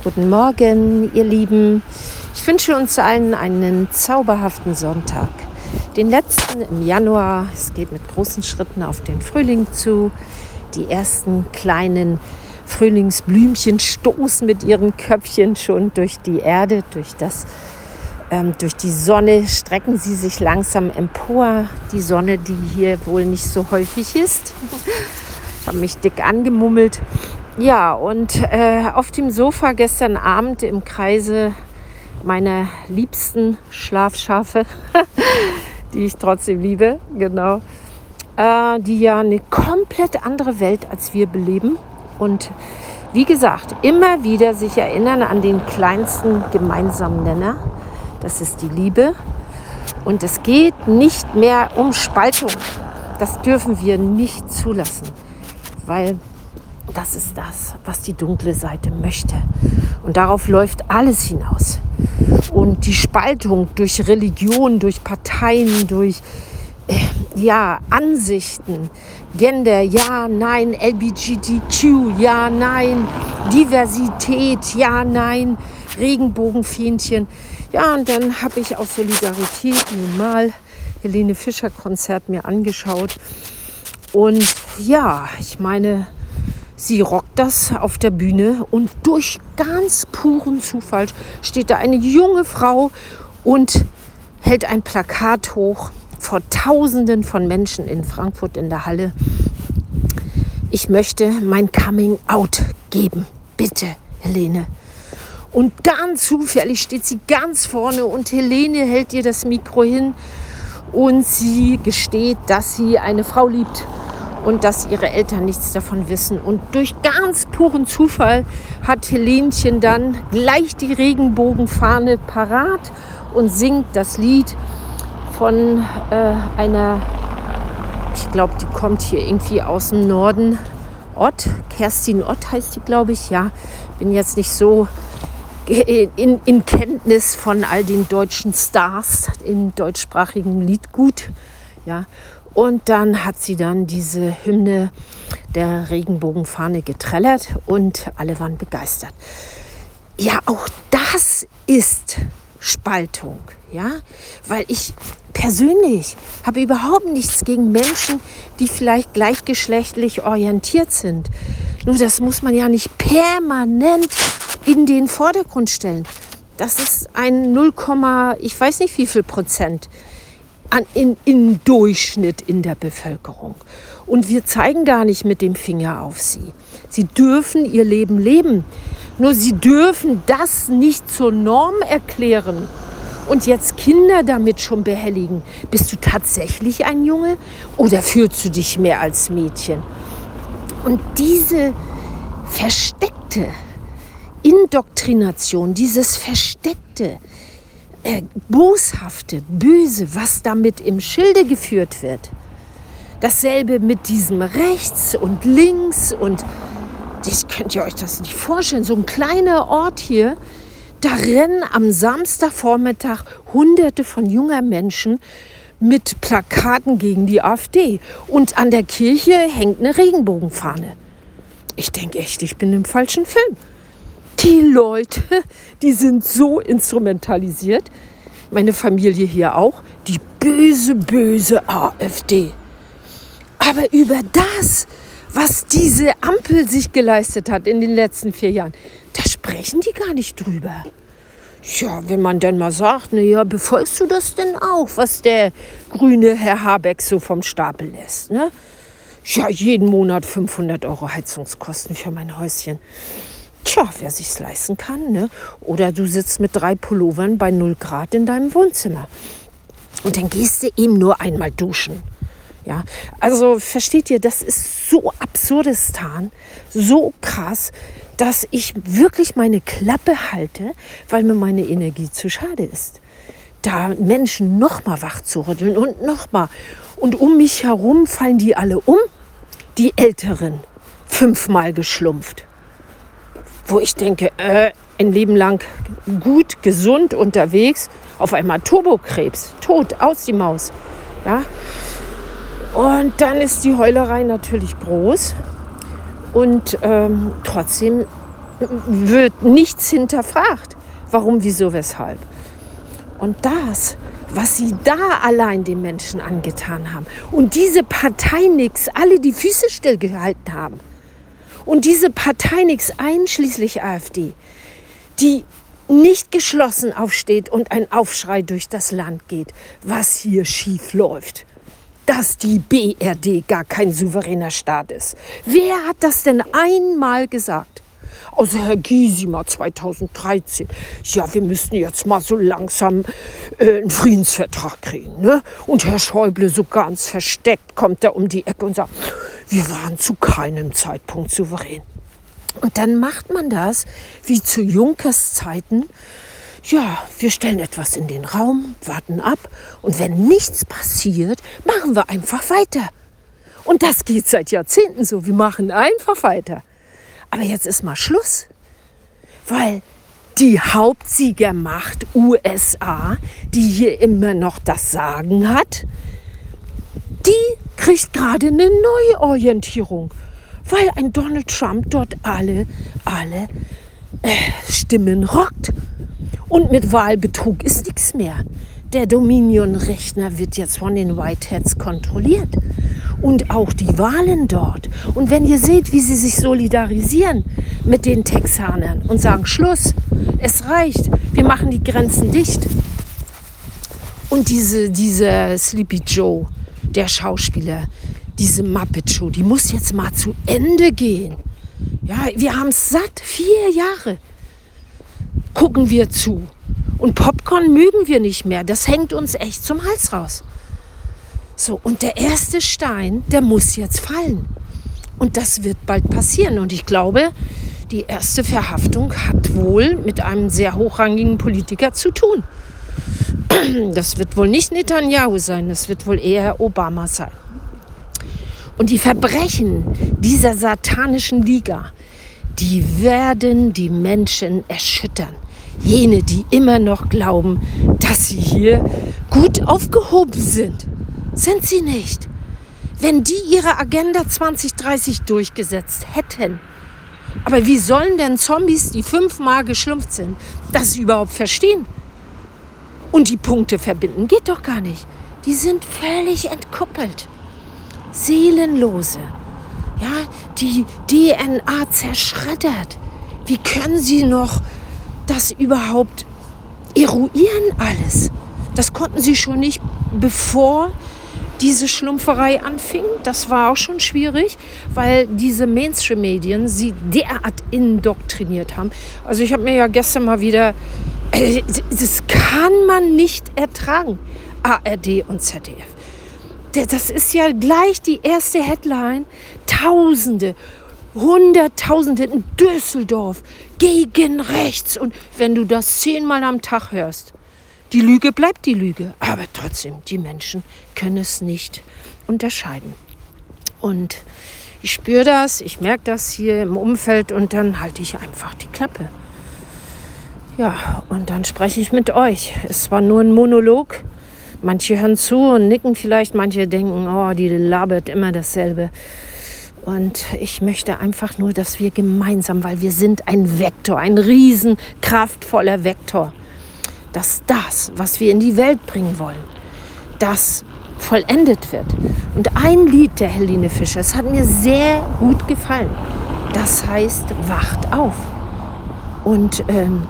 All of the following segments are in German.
Guten Morgen, ihr Lieben. Ich wünsche uns allen einen zauberhaften Sonntag. Den letzten im Januar. Es geht mit großen Schritten auf den Frühling zu. Die ersten kleinen Frühlingsblümchen stoßen mit ihren Köpfchen schon durch die Erde, durch die Sonne strecken sie sich langsam empor. Die Sonne, die hier wohl nicht so häufig ist. Ich habe mich dick angemummelt. Ja, und auf dem Sofa gestern Abend im Kreise meiner liebsten Schlafschafe, die ich trotzdem liebe, genau, die ja eine komplett andere Welt als wir beleben. Und wie gesagt, immer wieder sich erinnern an den kleinsten gemeinsamen Nenner. Das ist die Liebe. Und es geht nicht mehr um Spaltung. Das dürfen wir nicht zulassen, weil das ist das, was die dunkle Seite möchte. Und darauf läuft alles hinaus. Und die Spaltung durch Religion, durch Parteien, durch Ansichten, Gender, ja, nein, LGBTQ, ja, nein, Diversität, ja, nein, Regenbogenfähnchen. Ja, und dann habe ich aus Solidarität nun mal Helene Fischer Konzert mir angeschaut. Und ja, ich meine, sie rockt das auf der Bühne und durch ganz puren Zufall steht da eine junge Frau und hält ein Plakat hoch vor Tausenden von Menschen in Frankfurt in der Halle. Ich möchte mein Coming Out geben. Bitte, Helene. Und ganz zufällig steht sie ganz vorne und Helene hält ihr das Mikro hin und sie gesteht, dass sie eine Frau liebt und dass ihre Eltern nichts davon wissen. Und durch ganz puren Zufall hat Helenchen dann gleich die Regenbogenfahne parat und singt das Lied von einer, ich glaube, die kommt hier irgendwie aus dem Norden, Ott, Kerstin Ott heißt die, glaube ich, ja. Bin jetzt nicht so in Kenntnis von all den deutschen Stars im deutschsprachigen Liedgut, ja. Und dann hat sie dann diese Hymne der Regenbogenfahne getrellert und alle waren begeistert. Ja, auch das ist Spaltung, ja, weil ich persönlich habe überhaupt nichts gegen Menschen, die vielleicht gleichgeschlechtlich orientiert sind. Nur das muss man ja nicht permanent in den Vordergrund stellen. Das ist ein 0, ich weiß nicht wie viel Prozent im Durchschnitt in der Bevölkerung. Und wir zeigen gar nicht mit dem Finger auf sie. Sie dürfen ihr Leben leben. Nur sie dürfen das nicht zur Norm erklären und jetzt Kinder damit schon behelligen. Bist du tatsächlich ein Junge oder fühlst du dich mehr als Mädchen? Und diese versteckte Indoktrination, dieses versteckte, boshafte, böse, was damit im Schilde geführt wird. Dasselbe mit diesem rechts und links und das könnt ihr euch das nicht vorstellen. So ein kleiner Ort hier, da rennen am Samstagvormittag Hunderte von junger Menschen mit Plakaten gegen die AfD. Und an der Kirche hängt eine Regenbogenfahne. Ich denke echt, ich bin im falschen Film. Die Leute, die sind so instrumentalisiert. Meine Familie hier auch. Die böse, böse AfD. Aber über das, was diese Ampel sich geleistet hat in den letzten 4 Jahren, da sprechen die gar nicht drüber. Ja, wenn man dann mal sagt, naja, befolgst du das denn auch, was der grüne Herr Habeck so vom Stapel lässt, ne? Ja, jeden Monat 500 € Heizungskosten für mein Häuschen. Tja, wer sich's leisten kann, ne? Oder du sitzt mit 3 Pullovern bei 0 Grad in deinem Wohnzimmer. Und dann gehst du eben nur einmal duschen. Ja, also versteht ihr, das ist so Absurdistan, so krass, dass ich wirklich meine Klappe halte, weil mir meine Energie zu schade ist. Da Menschen noch mal wach zu rütteln und noch mal. Und um mich herum fallen die alle um, die Älteren, 5-mal geschlumpft. Wo ich denke, ein Leben lang gut, gesund unterwegs, auf einmal Turbokrebs, tot, aus die Maus. Ja. Und dann ist die Heulerei natürlich groß. Und trotzdem wird nichts hinterfragt. Warum, wieso, weshalb? Und das, was sie da allein den Menschen angetan haben und diese Parteinix alle die Füße stillgehalten haben und diese Parteinix einschließlich AfD, die nicht geschlossen aufsteht und ein Aufschrei durch das Land geht, was hier schief läuft, dass die BRD gar kein souveräner Staat ist. Wer hat das denn einmal gesagt? Außer Herr Gysi mal 2013. Ja, wir müssten jetzt mal so langsam einen Friedensvertrag kriegen. Ne? Und Herr Schäuble so ganz versteckt kommt er um die Ecke und sagt, wir waren zu keinem Zeitpunkt souverän. Und dann macht man das, wie zu Junckers Zeiten. Ja, wir stellen etwas in den Raum, warten ab. Und wenn nichts passiert, machen wir einfach weiter. Und das geht seit Jahrzehnten so. Wir machen einfach weiter. Aber jetzt ist mal Schluss, weil die Hauptsiegermacht USA, die hier immer noch das Sagen hat, die kriegt gerade eine Neuorientierung, weil ein Donald Trump dort alle Stimmen rockt. Und mit Wahlbetrug ist nichts mehr. Der Dominion-Rechner wird jetzt von den Whiteheads kontrolliert. Und auch die Wahlen dort. Und wenn ihr seht, wie sie sich solidarisieren mit den Texanern und sagen, Schluss, es reicht, wir machen die Grenzen dicht. Und dieser Sleepy Joe, der Schauspieler, diese Muppet Show, die muss jetzt mal zu Ende gehen. Ja, wir haben es satt, 4 Jahre gucken wir zu. Und Popcorn mögen wir nicht mehr, das hängt uns echt zum Hals raus. So, und der erste Stein, der muss jetzt fallen. Und das wird bald passieren. Und ich glaube, die erste Verhaftung hat wohl mit einem sehr hochrangigen Politiker zu tun. Das wird wohl nicht Netanyahu sein, das wird wohl eher Obama sein. Und die Verbrechen dieser satanischen Liga, die werden die Menschen erschüttern. Jene, die immer noch glauben, dass sie hier gut aufgehoben sind. Sind sie nicht. Wenn die ihre Agenda 2030 durchgesetzt hätten. Aber wie sollen denn Zombies, die 5-mal geschlumpft sind, das überhaupt verstehen? Und die Punkte verbinden geht doch gar nicht. Die sind völlig entkoppelt. Seelenlose. Ja, die DNA zerschreddert. Wie können sie noch das überhaupt eruieren alles? Das konnten sie schon nicht, bevor diese Schlumpferei anfing. Das war auch schon schwierig, weil diese Mainstream-Medien sie derart indoktriniert haben. Also ich habe mir ja gestern mal wieder, das kann man nicht ertragen, ARD und ZDF. Das ist ja gleich die erste Headline. Tausende, Hunderttausende in Düsseldorf gegen rechts. Und wenn du das 10-mal am Tag hörst, die Lüge bleibt die Lüge. Aber trotzdem, die Menschen können es nicht unterscheiden. Und ich spüre das, ich merke das hier im Umfeld und dann halte ich einfach die Klappe. Ja, und dann spreche ich mit euch. Es war nur ein Monolog. Manche hören zu und nicken vielleicht, manche denken, oh, die labert immer dasselbe. Und ich möchte einfach nur, dass wir gemeinsam, weil wir sind ein Vektor, ein riesen kraftvoller Vektor, dass das, was wir in die Welt bringen wollen, das vollendet wird. Und ein Lied der Helene Fischer, das hat mir sehr gut gefallen. Das heißt, wacht auf. Und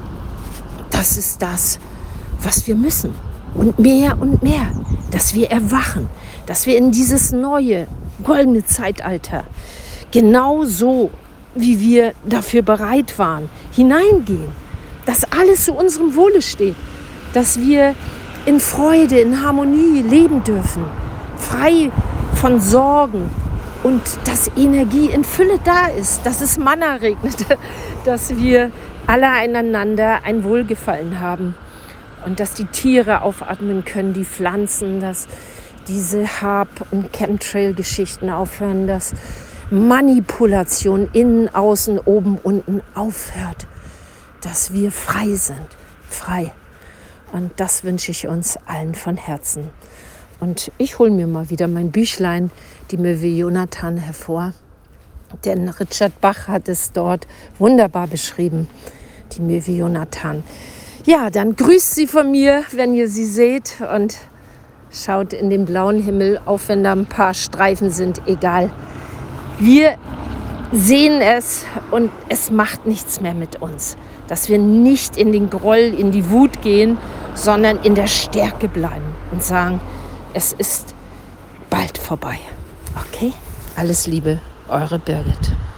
das ist das, was wir müssen. Und mehr, dass wir erwachen, dass wir in dieses neue, goldene Zeitalter, genauso wie wir dafür bereit waren, hineingehen, dass alles zu unserem Wohle steht, dass wir in Freude, in Harmonie leben dürfen, frei von Sorgen und dass Energie in Fülle da ist, dass es Manna regnet, dass wir alle einander ein Wohlgefallen haben. Und dass die Tiere aufatmen können, die Pflanzen, dass diese Harp- und Chemtrail-Geschichten aufhören, dass Manipulation innen, außen, oben, unten aufhört, dass wir frei sind, frei. Und das wünsche ich uns allen von Herzen. Und ich hole mir mal wieder mein Büchlein, die Möwe Jonathan, hervor Denn Richard Bach hat es dort wunderbar beschrieben, die Möwe Jonathan. Ja, dann grüßt sie von mir, wenn ihr sie seht, und schaut in den blauen Himmel, auch wenn da ein paar Streifen sind, egal. Wir sehen es und es macht nichts mehr mit uns, dass wir nicht in den Groll, in die Wut gehen, sondern in der Stärke bleiben und sagen, es ist bald vorbei. Okay? Alles Liebe, eure Birgit.